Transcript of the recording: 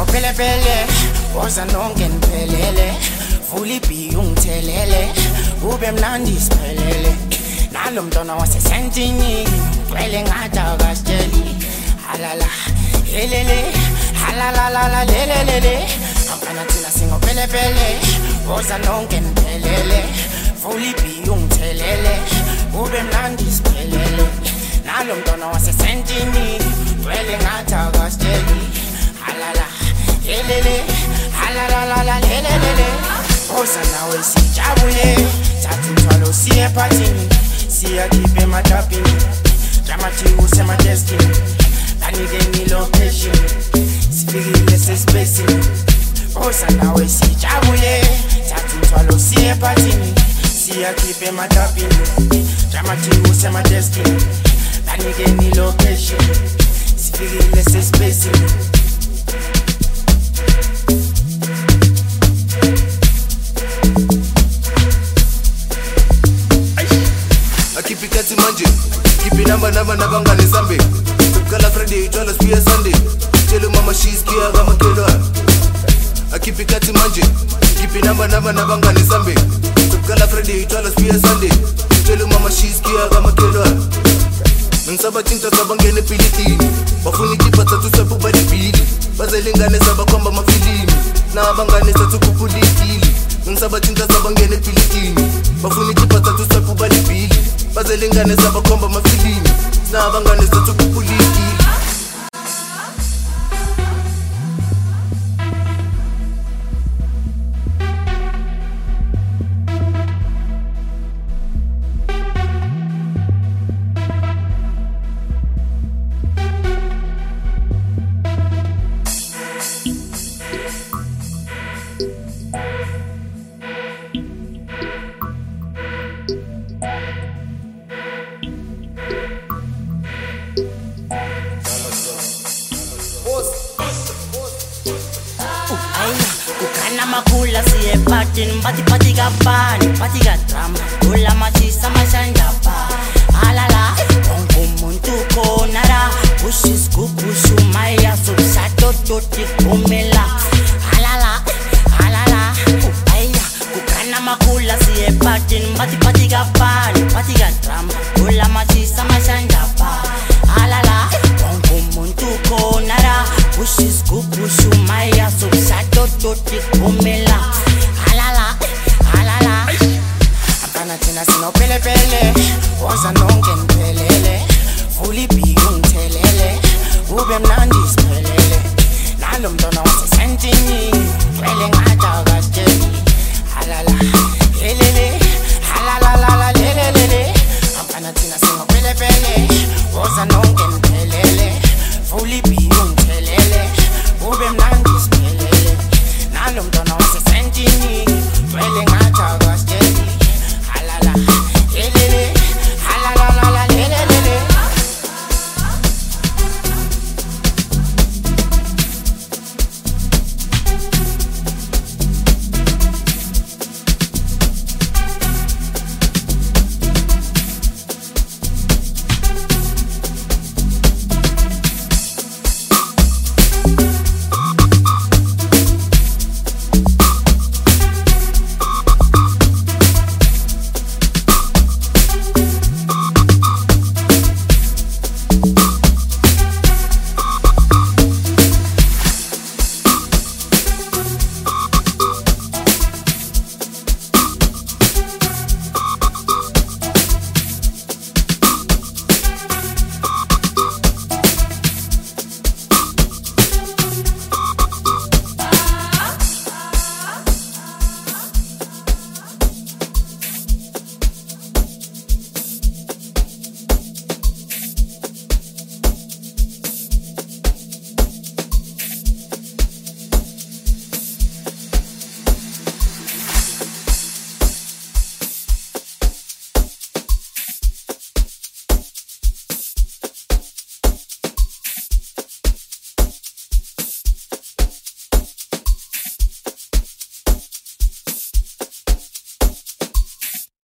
singopelepele woza nonke niphelele vula ibhiya ungithelele ube mnandi siphelele nalo mntwana wasesentini gcwele ngathi akasitsheli halala helele halalalala lelelele abana thina singopelepele woza nonke niphelele vula ibhiya ungithelele ube mnandi siphelele nalo mntwana wasesentini gcwele ngathi akasitsheli halala helele halalalala lelelele woza nawe sijabule thatha umthwalo siye ephathini siyakhipha ematapini dramatic usemadeskini banikeni location sifikile sesipacini woza nawe sijabule thatha umthwalo siye ephathini siyakhipha ematapini dramatic usemadeskini banikeni location sifikile sesipacini Akipikati manje, kipi namba nabangani zambe Tukala Friday, twala spia Sunday Tell mama she's kia kama kelwa Akipikati manje, kipi namba nabangani zambe Tukala Friday, twala spia Sunday Tell mama she's kia kama kelwa Nsaba tinta sabangene pilitini Wafuni kipata tusepu bali pili Bazelingane saba kwamba mafilini Na abangane satu kupulikili Nsaba tinta sabangene pilitini Wafuni kipata tusepu bali pili Bazelingane saba kwamba mafilini Na abangane satu kupulikili Kukana makula siye patin pati kapani pati drama kula machisa mashanjapa halala ongumuntu konara kushis kupushu maya subsato toti kumela halala kukana makula siye patin pati kapani